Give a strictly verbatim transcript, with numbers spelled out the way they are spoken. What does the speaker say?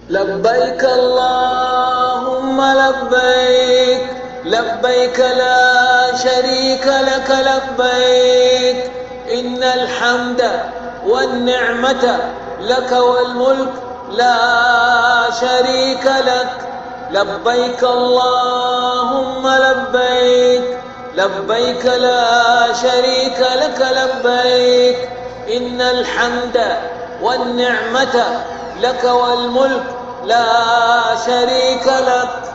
لبيك اللهم لبيك، لبيك لا شريك لك لبيك، إن الحمد والنعمة لك والملك لا شريك لك. لبيك اللهم لبيك، لبيك لا شريك لك لبيك، إن الحمد والنعمة لك والملك لا شريك لك.